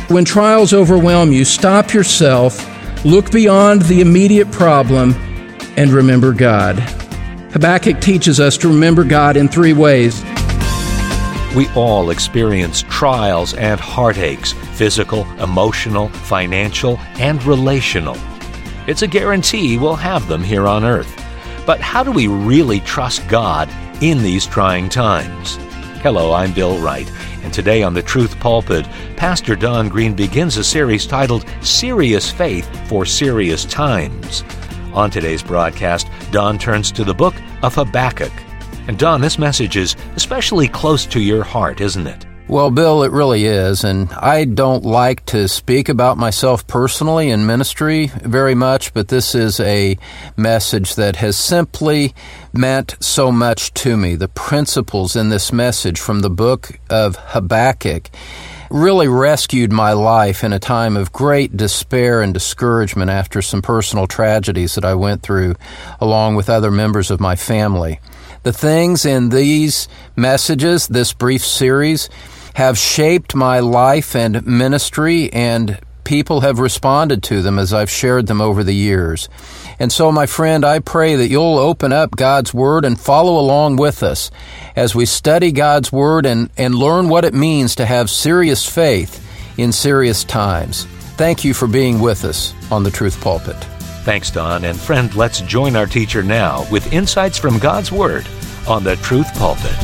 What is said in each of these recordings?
When trials overwhelm you, stop yourself, look beyond the immediate problem, and remember God. Habakkuk teaches us to remember God in three ways. We all experience trials and heartaches, physical, emotional, financial, and relational. It's a guarantee we'll have them here on earth. But how do we really trust God in these trying times? Hello, I'm Bill Wright, and today on the Truth Pulpit, Pastor Don Green begins a series titled Serious Faith for Serious Times. On today's broadcast, Don turns to the book of Habakkuk. And Don, this message is especially close to your heart, isn't it? Well, Bill, it really is, and I don't like to speak about myself personally in ministry very much, but this is a message that has simply meant so much to me. The principles in this message from the book of Habakkuk really rescued my life in a time of great despair and discouragement after some personal tragedies that I went through along with other members of my family. The things in these messages, this brief series, have shaped my life and ministry, and people have responded to them as I've shared them over the years. And so, my friend, I pray that you'll open up God's Word and follow along with us as we study God's Word and learn what it means to have serious faith in serious times. Thank you for being with us on the Truth Pulpit. Thanks, Don. And friend, let's join our teacher now with insights from God's Word on the Truth Pulpit.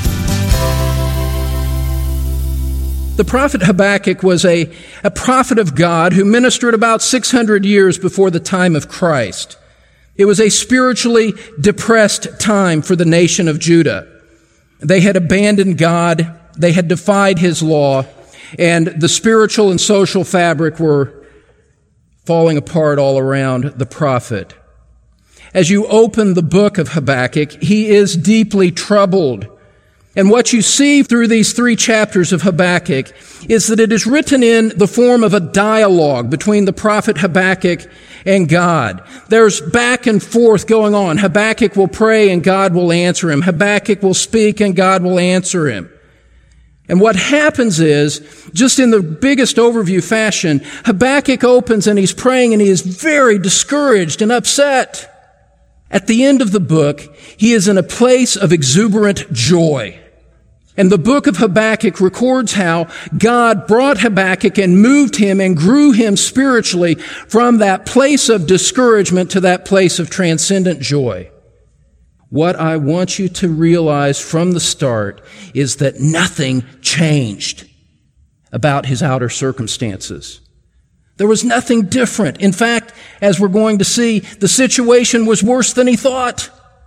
The prophet Habakkuk was a prophet of God who ministered about 600 years before the time of Christ. It was a spiritually depressed time for the nation of Judah. They had abandoned God, they had defied His law, and the spiritual and social fabric were falling apart all around the prophet. As you open the book of Habakkuk, he is deeply troubled. And what you see through these 3 chapters of Habakkuk is that it is written in the form of a dialogue between the prophet Habakkuk and God. There's back and forth going on. Habakkuk will pray and God will answer him. Habakkuk will speak and God will answer him. And what happens is, just in the biggest overview fashion, Habakkuk opens and he's praying and he is very discouraged and upset. At the end of the book, he is in a place of exuberant joy. And the book of Habakkuk records how God brought Habakkuk and moved him and grew him spiritually from that place of discouragement to that place of transcendent joy. What I want you to realize from the start is that nothing changed about his outer circumstances. There was nothing different. In fact, as we're going to see, the situation was worse than he thought.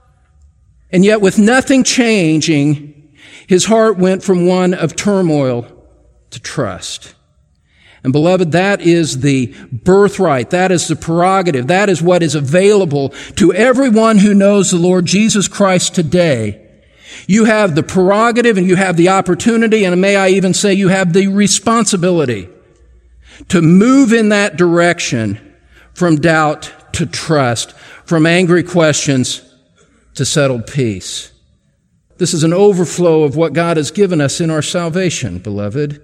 And yet, with nothing changing, his heart went from one of turmoil to trust. And beloved, that is the birthright. That is the prerogative. That is what is available to everyone who knows the Lord Jesus Christ today. You have the prerogative and you have the opportunity, and may I even say you have the responsibility to move in that direction from doubt to trust, from angry questions to settled peace. This is an overflow of what God has given us in our salvation, beloved.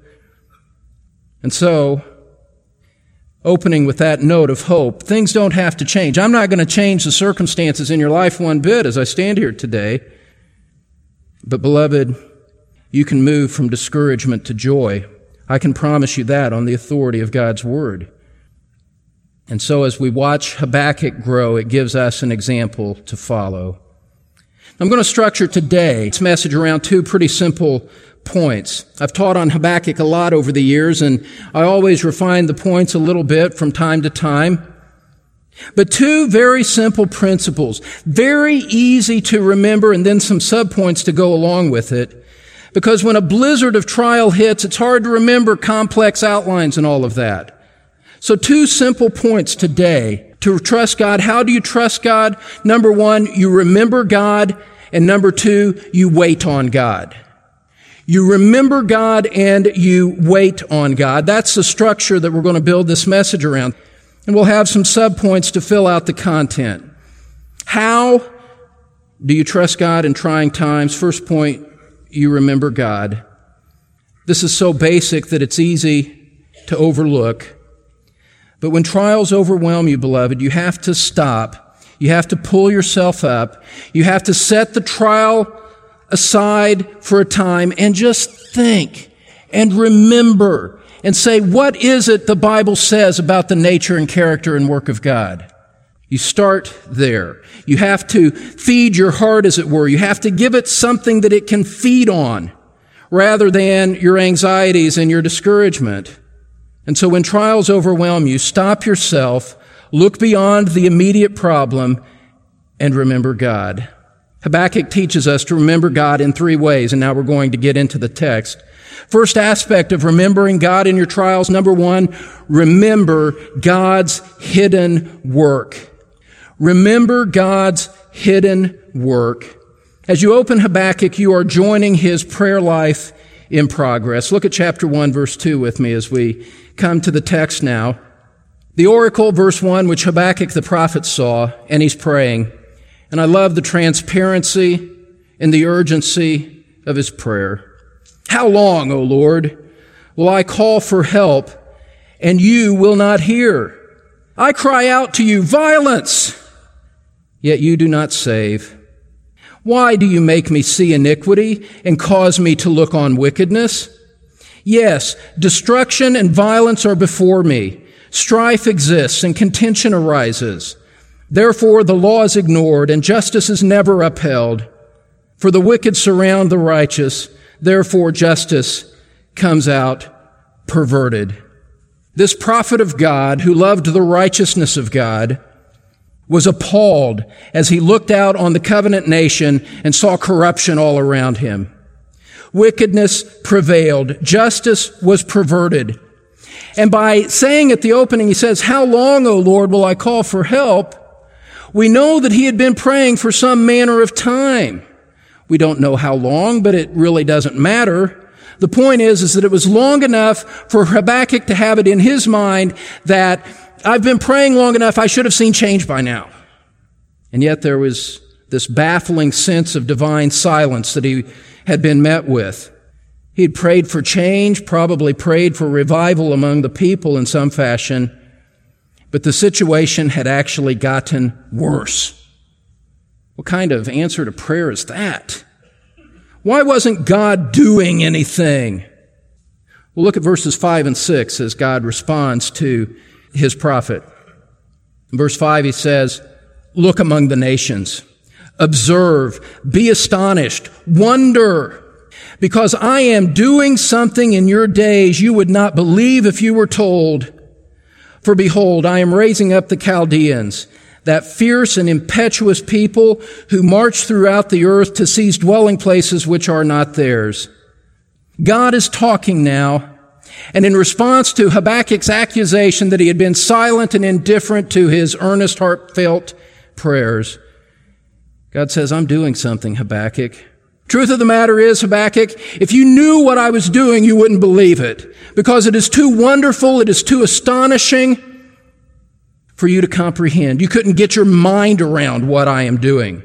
And so, opening with that note of hope, things don't have to change. I'm not going to change the circumstances in your life one bit as I stand here today. But beloved, you can move from discouragement to joy. I can promise you that on the authority of God's Word. And so as we watch Habakkuk grow, it gives us an example to follow. I'm going to structure today's message around 2 pretty simple points. I've taught on Habakkuk a lot over the years, and I always refine the points a little bit from time to time. But 2 very simple principles, very easy to remember, and then some subpoints to go along with it. Because when a blizzard of trial hits, it's hard to remember complex outlines and all of that. So 2 simple points today to trust God. How do you trust God? Number 1, you remember God. And number 2, you wait on God. You remember God and you wait on God. That's the structure that we're going to build this message around. And we'll have some subpoints to fill out the content. How do you trust God in trying times? First point, you remember God. This is so basic that it's easy to overlook. But when trials overwhelm you, beloved, you have to stop. You have to pull yourself up. You have to set the trial aside for a time and just think and remember and say, what is it the Bible says about the nature and character and work of God? You start there. You have to feed your heart, as it were. You have to give it something that it can feed on rather than your anxieties and your discouragement. And so when trials overwhelm you, stop yourself, look beyond the immediate problem, and remember God. Habakkuk teaches us to remember God in three ways, and now we're going to get into the text. First aspect of remembering God in your trials, number one, remember God's hidden work. Remember God's hidden work. As you open Habakkuk, you are joining his prayer life in progress. Look at chapter 1, verse 2 with me as we come to the text now. The oracle, verse 1, which Habakkuk the prophet saw, and he's praying. And I love the transparency and the urgency of his prayer. How long, O Lord, will I call for help, and you will not hear? I cry out to you, violence, yet you do not save. Why do you make me see iniquity and cause me to look on wickedness? Yes, destruction and violence are before me. Strife exists and contention arises. Therefore the law is ignored and justice is never upheld. For the wicked surround the righteous. Therefore justice comes out perverted. This prophet of God, who loved the righteousness of God, was appalled as he looked out on the covenant nation and saw corruption all around him. Wickedness prevailed. Justice was perverted. And by saying at the opening, he says, how long, O Lord, will I call for help? We know that he had been praying for some manner of time. We don't know how long, but it really doesn't matter. The point is that it was long enough for Habakkuk to have it in his mind that I've been praying long enough, I should have seen change by now. And yet there was this baffling sense of divine silence that he had been met with. He had prayed for change, probably prayed for revival among the people in some fashion, but the situation had actually gotten worse. What kind of answer to prayer is that? Why wasn't God doing anything? Well, look at verses 5 and 6 as God responds to his prophet. In verse 5, he says, look among the nations, observe, be astonished, wonder, because I am doing something in your days you would not believe if you were told. For behold, I am raising up the Chaldeans, that fierce and impetuous people who march throughout the earth to seize dwelling places which are not theirs. God is talking now. And in response to Habakkuk's accusation that he had been silent and indifferent to his earnest, heartfelt prayers, God says, I'm doing something, Habakkuk. Truth of the matter is, Habakkuk, if you knew what I was doing, you wouldn't believe it, because it is too wonderful, it is too astonishing for you to comprehend. You couldn't get your mind around what I am doing.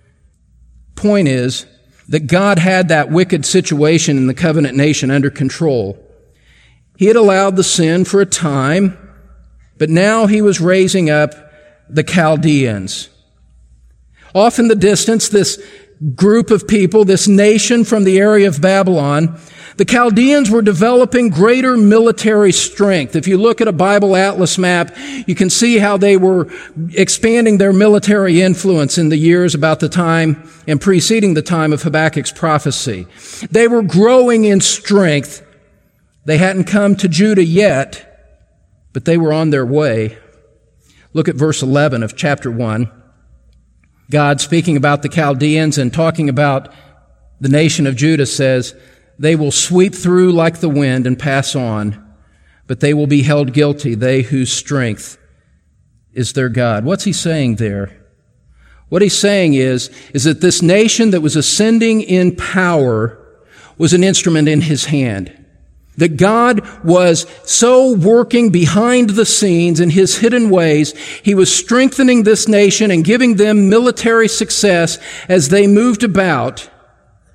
Point is that God had that wicked situation in the covenant nation under control. He had allowed the sin for a time, but now he was raising up the Chaldeans. Off in the distance, this group of people, this nation from the area of Babylon, the Chaldeans were developing greater military strength. If you look at a Bible atlas map, you can see how they were expanding their military influence in the years about the time and preceding the time of Habakkuk's prophecy. They were growing in strength. They hadn't come to Judah yet, but they were on their way. Look at verse 11 of chapter 1. God, speaking about the Chaldeans and talking about the nation of Judah, says, they will sweep through like the wind and pass on, but they will be held guilty, they whose strength is their God. What's he saying there? What he's saying is that this nation that was ascending in power was an instrument in his hand. That God was so working behind the scenes in his hidden ways, he was strengthening this nation and giving them military success as they moved about.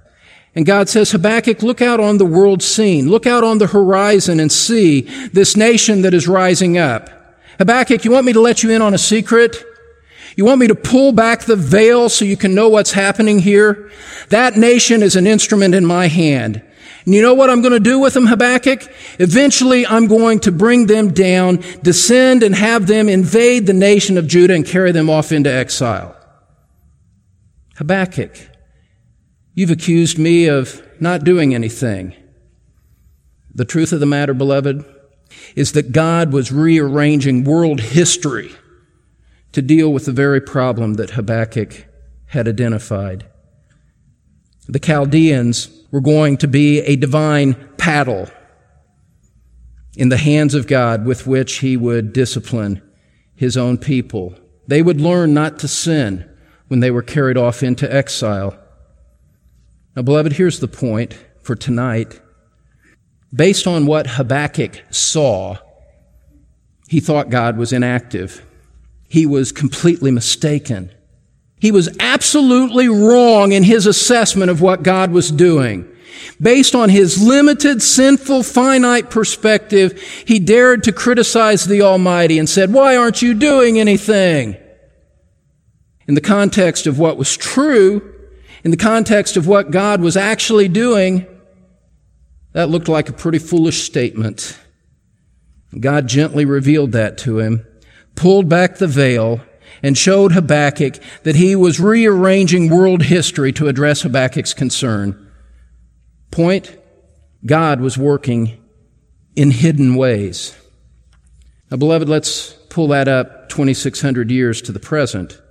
And God says, Habakkuk, look out on the world scene. Look out on the horizon and see this nation that is rising up. Habakkuk, you want me to let you in on a secret? You want me to pull back the veil so you can know what's happening here? That nation is an instrument in my hand. And you know what I'm going to do with them, Habakkuk? Eventually, I'm going to bring them down, descend, and have them invade the nation of Judah and carry them off into exile. Habakkuk, you've accused me of not doing anything. The truth of the matter, beloved, is that God was rearranging world history to deal with the very problem that Habakkuk had identified. The Chaldeans were going to be a divine paddle in the hands of God with which he would discipline his own people. They would learn not to sin when they were carried off into exile. Now, beloved, here's the point for tonight. Based on what Habakkuk saw, he thought God was inactive. He was completely mistaken. He was absolutely wrong in his assessment of what God was doing. Based on his limited, sinful, finite perspective, he dared to criticize the Almighty and said, "Why aren't you doing anything?" In the context of what was true, in the context of what God was actually doing, that looked like a pretty foolish statement. God gently revealed that to him, pulled back the veil, and showed Habakkuk that he was rearranging world history to address Habakkuk's concern. Point, God was working in hidden ways. Now, beloved, let's pull that up 2,600 years to the present.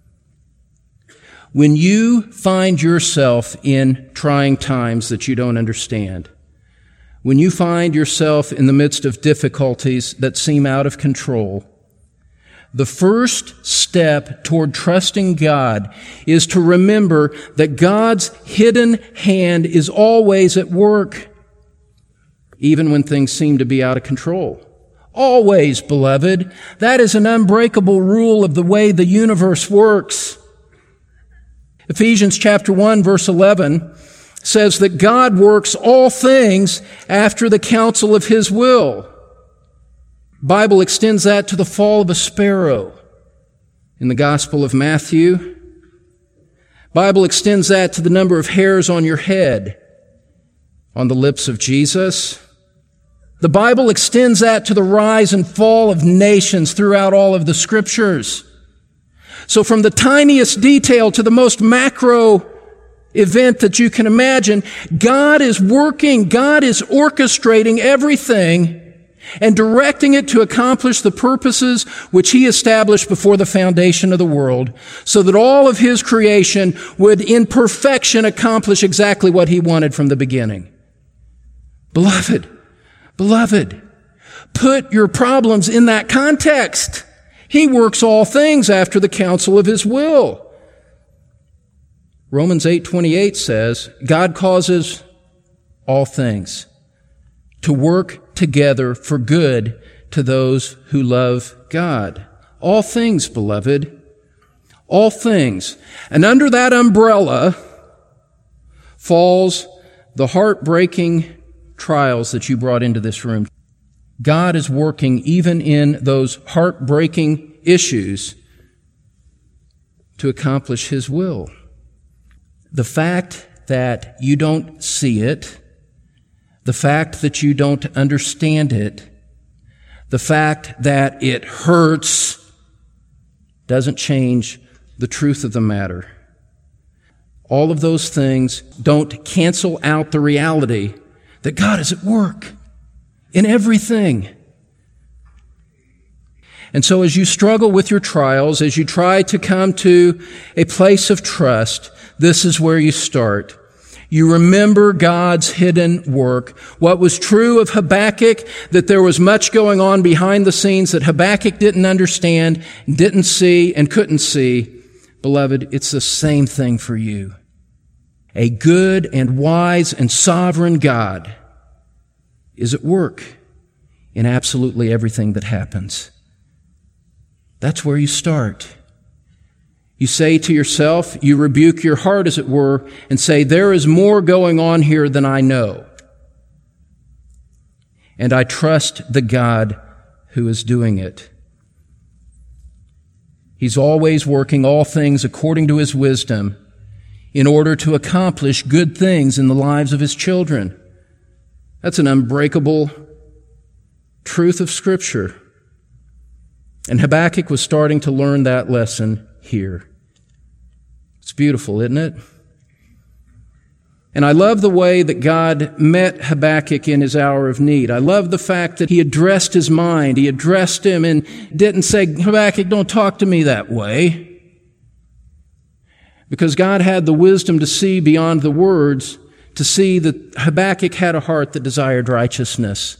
When you find yourself in trying times that you don't understand, when you find yourself in the midst of difficulties that seem out of control, the first step toward trusting God is to remember that God's hidden hand is always at work, even when things seem to be out of control. Always, beloved. That is an unbreakable rule of the way the universe works. Ephesians chapter 1, verse 11 says that God works all things after the counsel of His will. Bible extends that to the fall of a sparrow in the Gospel of Matthew. Bible extends that to the number of hairs on your head on the lips of Jesus. The Bible extends that to the rise and fall of nations throughout all of the Scriptures. So from the tiniest detail to the most macro event that you can imagine, God is working, God is orchestrating everything and directing it to accomplish the purposes which He established before the foundation of the world, so that all of His creation would in perfection accomplish exactly what He wanted from the beginning. Beloved, put your problems in that context. He works all things after the counsel of His will. Romans 8:28 says, God causes all things to work together for good to those who love God. All things, beloved. All things. And under that umbrella falls the heartbreaking trials that you brought into this room. God is working even in those heartbreaking issues to accomplish His will. The fact that you don't see it, the fact that you don't understand it, the fact that it hurts, doesn't change the truth of the matter. All of those things don't cancel out the reality that God is at work in everything. And so as you struggle with your trials, as you try to come to a place of trust, this is where you start. You remember God's hidden work. What was true of Habakkuk, that there was much going on behind the scenes that Habakkuk didn't understand, didn't see, and couldn't see. Beloved, it's the same thing for you. A good and wise and sovereign God is at work in absolutely everything that happens. That's where you start. You say to yourself, you rebuke your heart, as it were, and say, there is more going on here than I know. And I trust the God who is doing it. He's always working all things according to His wisdom in order to accomplish good things in the lives of His children. That's an unbreakable truth of Scripture. And Habakkuk was starting to learn that lesson here. It's beautiful, isn't it? And I love the way that God met Habakkuk in his hour of need. I love the fact that He addressed his mind. He addressed him and didn't say, Habakkuk, don't talk to me that way. Because God had the wisdom to see beyond the words, to see that Habakkuk had a heart that desired righteousness.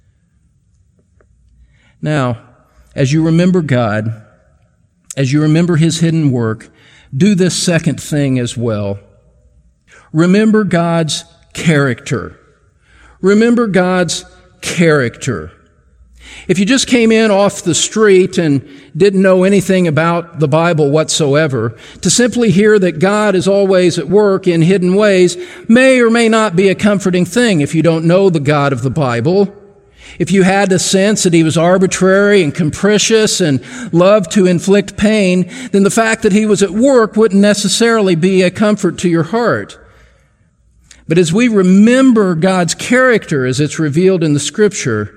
Now, as you remember God, as you remember His hidden work, do this second thing as well. Remember God's character. Remember God's character. If you just came in off the street and didn't know anything about the Bible whatsoever, to simply hear that God is always at work in hidden ways may or may not be a comforting thing if you don't know the God of the Bible. If you had the sense that He was arbitrary and capricious and loved to inflict pain, then the fact that He was at work wouldn't necessarily be a comfort to your heart. But as we remember God's character as it's revealed in the Scripture,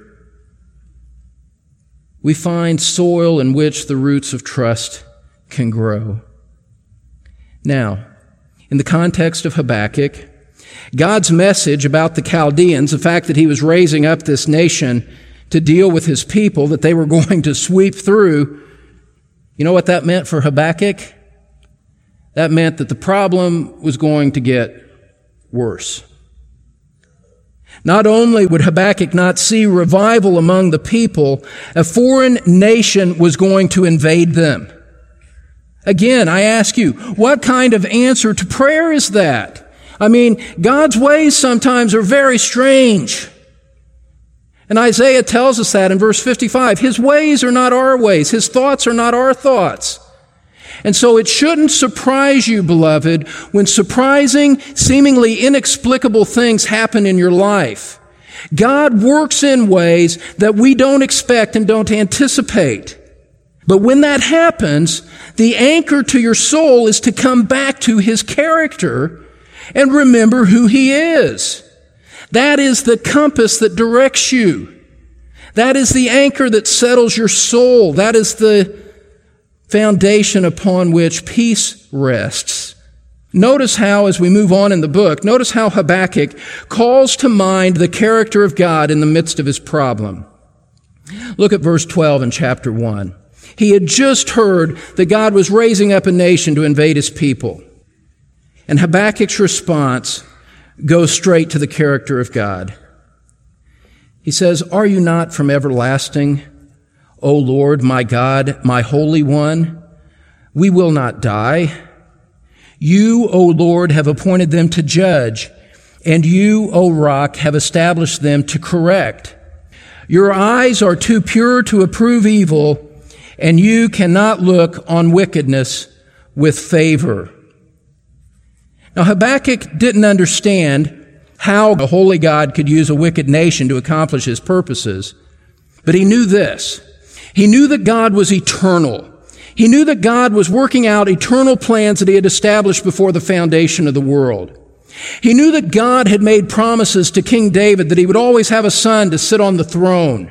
we find soil in which the roots of trust can grow. Now, in the context of Habakkuk, God's message about the Chaldeans, the fact that He was raising up this nation to deal with His people, that they were going to sweep through, you know what that meant for Habakkuk? That meant that the problem was going to get worse. Not only would Habakkuk not see revival among the people, a foreign nation was going to invade them. Again, I ask you, what kind of answer to prayer is that? I mean, God's ways sometimes are very strange. And Isaiah tells us that in verse 55. His ways are not our ways. His thoughts are not our thoughts. And so it shouldn't surprise you, beloved, when surprising, seemingly inexplicable things happen in your life. God works in ways that we don't expect and don't anticipate. But when that happens, the anchor to your soul is to come back to His character and remember who He is. That is the compass that directs you. That is the anchor that settles your soul. That is the foundation upon which peace rests. Notice how, as we move on in the book, notice how Habakkuk calls to mind the character of God in the midst of his problem. Look at verse 12 in chapter 1. He had just heard that God was raising up a nation to invade His people. And Habakkuk's response goes straight to the character of God. He says, "Are you not from everlasting, O Lord, my God, my Holy One? We will not die. You, O Lord, have appointed them to judge, and you, O Rock, have established them to correct. Your eyes are too pure to approve evil, and you cannot look on wickedness with favor." Now, Habakkuk didn't understand how a holy God could use a wicked nation to accomplish His purposes, but he knew this. He knew that God was eternal. He knew that God was working out eternal plans that He had established before the foundation of the world. He knew that God had made promises to King David that he would always have a son to sit on the throne.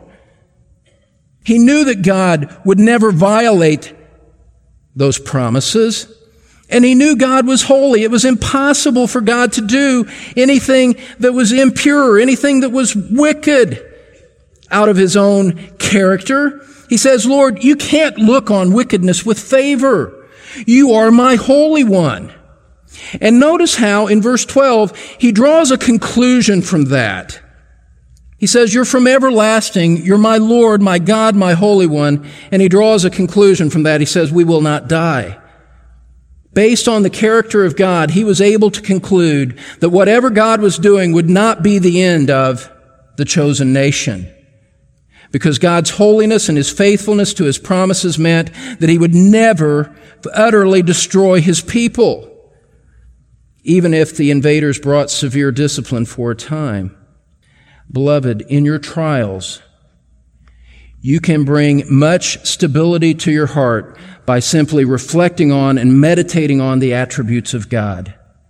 He knew that God would never violate those promises. And he knew God was holy. It was impossible for God to do anything that was impure, anything that was wicked out of His own character. He says, "Lord, you can't look on wickedness with favor. You are my Holy One." And notice how in verse 12, he draws a conclusion from that. He says, "You're from everlasting. You're my Lord, my God, my Holy One." And he draws a conclusion from that. He says, "We will not die." Based on the character of God, he was able to conclude that whatever God was doing would not be the end of the chosen nation. because God's holiness and his faithfulness to his promises meant that he would never utterly destroy his people, even if the invaders brought severe discipline for a time. Beloved, in your trials, you can bring much stability to your heart by simply reflecting on and meditating on the attributes of God.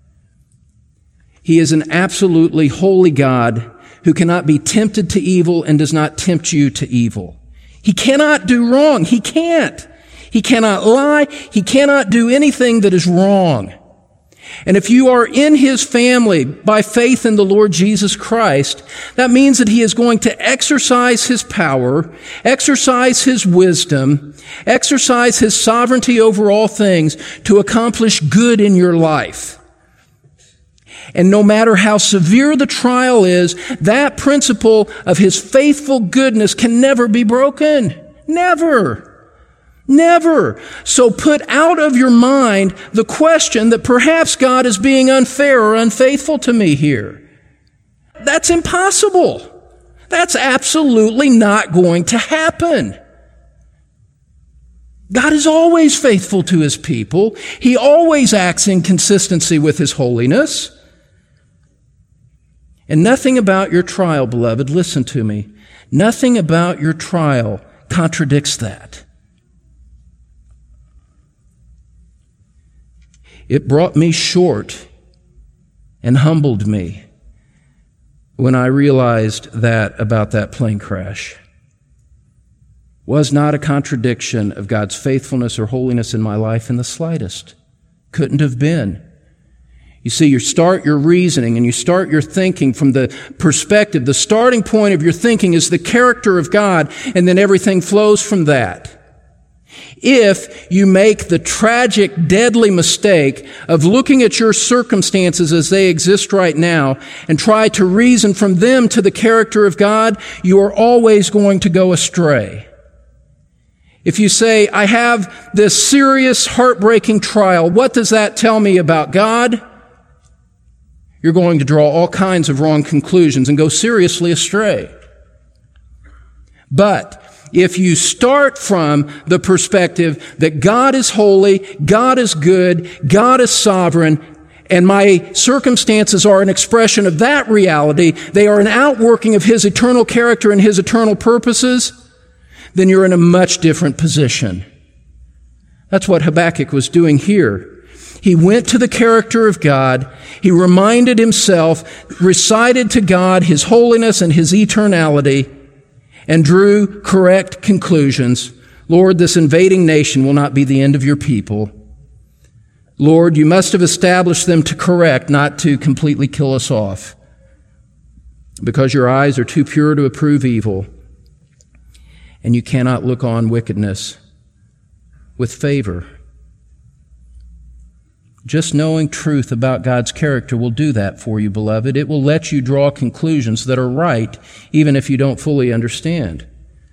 He is an absolutely holy God who cannot be tempted to evil and does not tempt you to evil. He cannot do wrong. He can't. He cannot lie. He cannot do anything that is wrong. And if you are in his family by faith in the Lord Jesus Christ, that means that he is going to exercise his power, exercise his wisdom, exercise his sovereignty over all things to accomplish good in your life. And no matter how severe the trial is, that principle of his faithful goodness can never be broken. Never. Never. So put out of your mind the question that perhaps God is being unfair or unfaithful to me here. That's impossible. That's absolutely not going to happen. God is always faithful to his people. He always acts in consistency with his holiness. And nothing about your trial, beloved, listen to me, nothing about your trial contradicts that. It brought me short and humbled me when I realized that about that plane crash. Was not a contradiction of God's faithfulness or holiness in my life in the slightest. Couldn't have been. You see, you start your reasoning and you start your thinking from the perspective. The starting point of your thinking is the character of God, and then everything flows from that. If you make the tragic, deadly mistake of looking at your circumstances as they exist right now and try to reason from them to the character of God, you are always going to go astray. If you say, I have this serious, heartbreaking trial, what does that tell me about God? You're going to draw all kinds of wrong conclusions and go seriously astray. But if you start from the perspective that God is holy, God is good, God is sovereign, and my circumstances are an expression of that reality, they are an outworking of his eternal character and his eternal purposes, then you're in a much different position. That's what Habakkuk was doing here. He went to the character of God. He reminded himself, recited to God his holiness and his eternality, and drew correct conclusions. Lord, this invading nation will not be the end of your people. Lord, you must have established them to correct, not to completely kill us off, because your eyes are too pure to approve evil, and you cannot look on wickedness with favor. Just knowing truth about God's character will do that for you, beloved. It will let you draw conclusions that are right, even if you don't fully understand.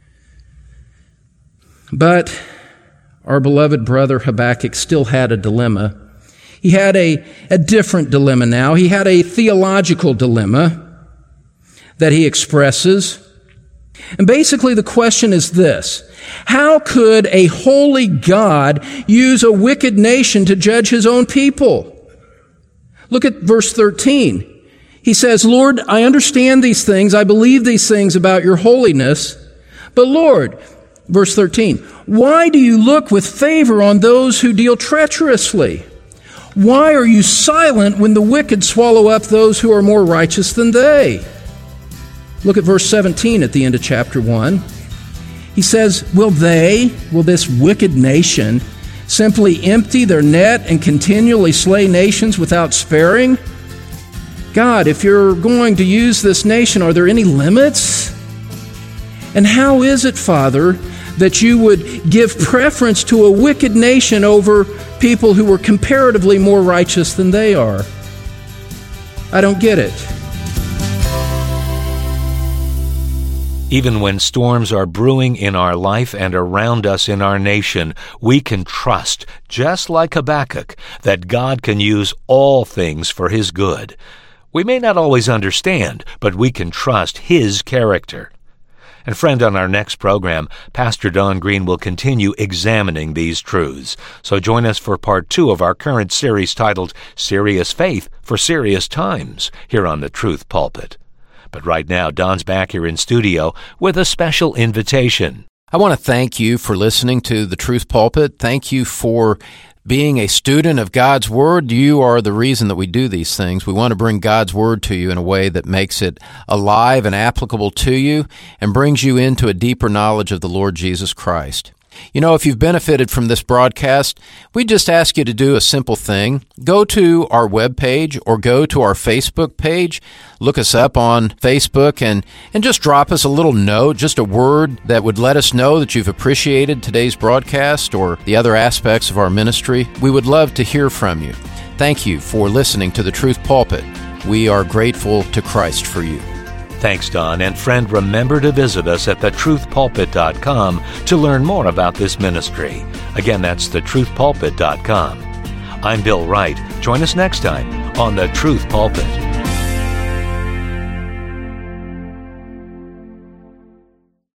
But our beloved brother Habakkuk still had a dilemma. He had a different dilemma now. He had a theological dilemma that he expresses. And basically the question is this: how could a holy God use a wicked nation to judge his own people? Look at verse 13. He says, Lord, I understand these things. I believe these things about your holiness. But Lord, verse 13, why do you look with favor on those who deal treacherously? Why are you silent when the wicked swallow up those who are more righteous than they? Look at verse 17 at the end of chapter 1. He says, will this wicked nation, simply empty their net and continually slay nations without sparing? God, if you're going to use this nation, are there any limits? And how is it, Father, that you would give preference to a wicked nation over people who were comparatively more righteous than they are? I don't get it. Even when storms are brewing in our life and around us in our nation, we can trust, just like Habakkuk, that God can use all things for His good. We may not always understand, but we can trust His character. And friend, on our next program, Pastor Don Green will continue examining these truths. So join us for part 2 of our current series titled Serious Faith for Serious Times here on the Truth Pulpit. But right now, Don's back here in studio with a special invitation. I want to thank you for listening to the Truth Pulpit. Thank you for being a student of God's Word. You are the reason that we do these things. We want to bring God's Word to you in a way that makes it alive and applicable to you and brings you into a deeper knowledge of the Lord Jesus Christ. You know, if you've benefited from this broadcast, we just ask you to do a simple thing. Go to our webpage or go to our Facebook page. Look us up on Facebook and just drop us a little note, just a word that would let us know that you've appreciated today's broadcast or the other aspects of our ministry. We would love to hear from you. Thank you for listening to the Truth Pulpit. We are grateful to Christ for you. Thanks, Don. And friend, remember to visit us at thetruthpulpit.com to learn more about this ministry. Again, that's thetruthpulpit.com. I'm Bill Wright. Join us next time on The Truth Pulpit.